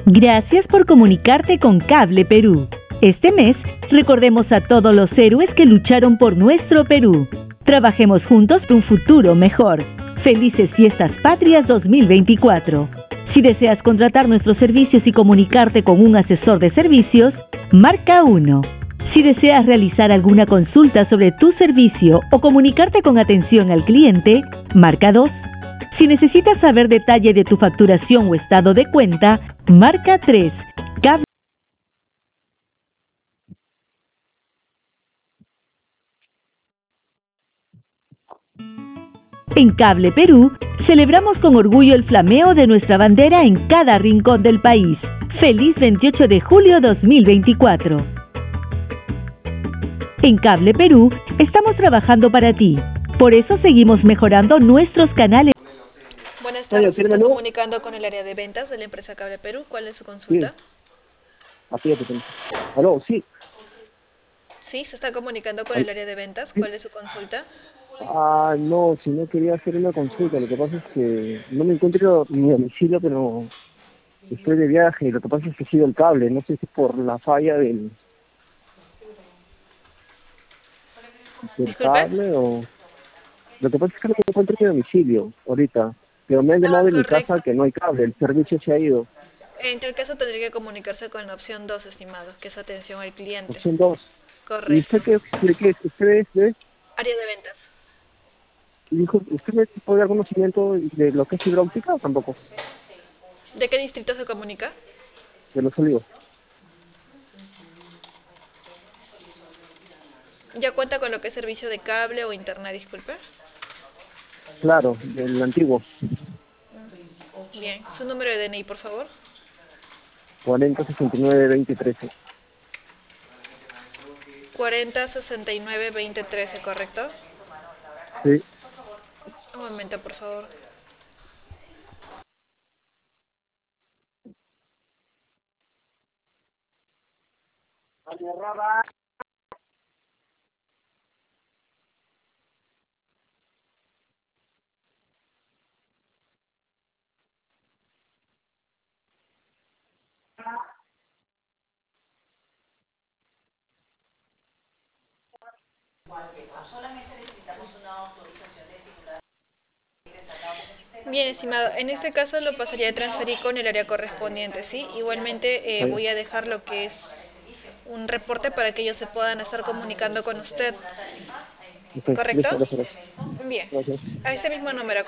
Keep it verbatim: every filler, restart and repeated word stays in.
Gracias por comunicarte con Cable Perú. Este mes, recordemos a todos los héroes que lucharon por nuestro Perú. Trabajemos juntos por un futuro mejor. Felices Fiestas Patrias dos mil veinticuatro. Si deseas contratar nuestros servicios y comunicarte con un asesor de servicios, marca uno. Si deseas realizar alguna consulta sobre tu servicio o comunicarte con atención al cliente, marca dos. Si necesitas saber detalle de tu facturación o estado de cuenta, marca tres. Cable En Cable Perú, celebramos con orgullo el flameo de nuestra bandera en cada rincón del país. ¡Feliz veintiocho de julio dos mil veinticuatro! En Cable Perú, estamos trabajando para ti. Por eso seguimos mejorando nuestros canales. Buenas tardes, se está comunicando con el área de ventas de la empresa Cable Perú. ¿Cuál es su consulta? Sí. Aló, sí. Sí, se está comunicando con el área de ventas. ¿Cuál es su consulta? Ah, no, si no quería hacer una consulta. Lo que pasa es que no me encuentro en mi domicilio, pero estoy de viaje. Lo que pasa es que he sido el cable. No sé si por la falla del, del Disculpe. cable o... Lo que pasa es que no me encuentro en mi domicilio ahorita. Pero me han Ah, llamado de mi correcto. casa que no hay cable. El servicio se ha ido. En tal caso tendría que comunicarse con la opción dos, estimado, que es atención al cliente. Opción dos. ¿Y Correcto. usted qué, qué, qué es? ¿Usted es de...? Área de ventas. Dijo, ¿usted me puede dar conocimiento de lo que es fibra óptica o tampoco? ¿De qué distrito se comunica? De los olivos. ¿Ya cuenta con lo que es servicio de cable o internet, disculpe? Claro, del antiguo. Bien, su número de D N I, por favor. cuarenta sesenta y nueve veinte trece. cuarenta sesenta y nueve veinte trece, ¿correcto? Sí. Un momento, por favor. Bien, estimado, en este caso lo pasaría a transferir con el área correspondiente, ¿sí? Igualmente eh, voy a dejar lo que es un reporte para que ellos se puedan estar comunicando con usted, Ok, ¿correcto? listo, gracias. Bien, Gracias. a ese mismo número.